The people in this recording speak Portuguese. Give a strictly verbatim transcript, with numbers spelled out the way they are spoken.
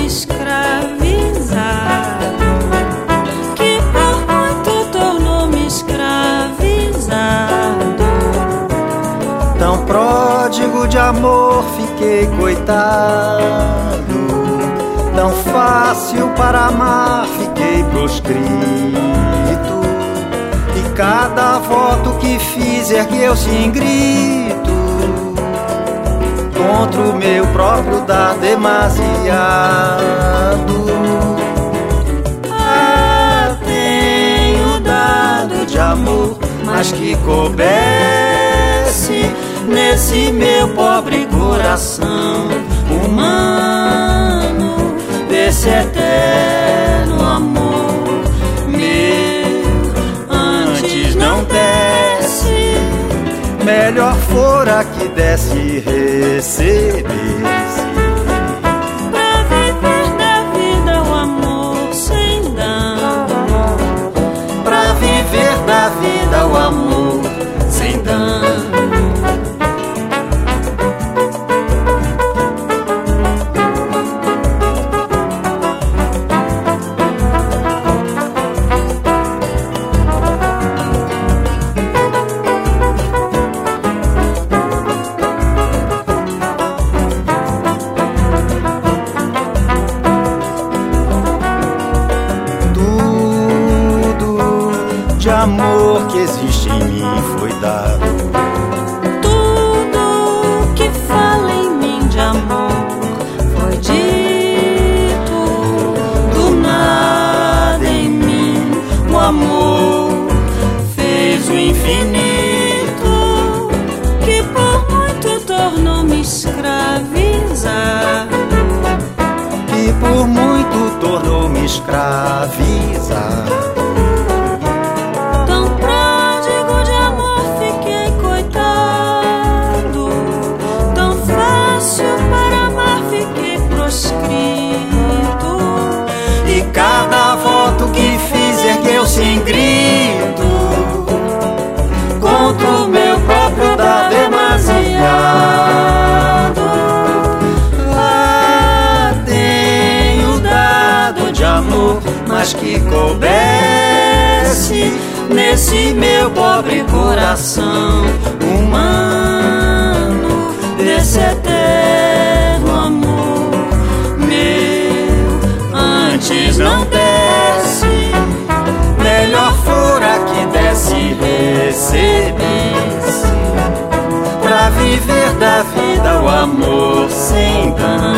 escravizado, que por muito tornou-me escravizado. Tão pródigo de amor fiquei, coitado. Tão fácil para amar fiquei proscrito. E cada voto que fiz ergueu-se em grito contra o meu próprio dar demasiado. Ah, tenho dado de amor, mas que coubesse nesse meu pobre coração humano, desse eterno amor meu, antes não desse. Melhor fora que desse e recebesse. Pra viver da vida o amor sem dano, Pra viver da vida o amor sem dano. De amor que existe em mim foi dado. tudo que fala em mim de amor foi dito. Do nada em mim o amor fez o infinito, que por muito tornou-me escravizado, Que por muito tornou-me escravizado. Tão pródigo de amor fiquei, coitado. Tão fácil para amar fiquei proscrito. E cada voto que fiz ergueu-se em grito contra o meu próprio dar demasiado. Ah, tenho dado de amor, mas que coubesse nesse meu pobre coração humano, desse eterno amor meu, antes não desse. Melhor fora que desse e recebesse. Pra viver da vida o amor sem dano.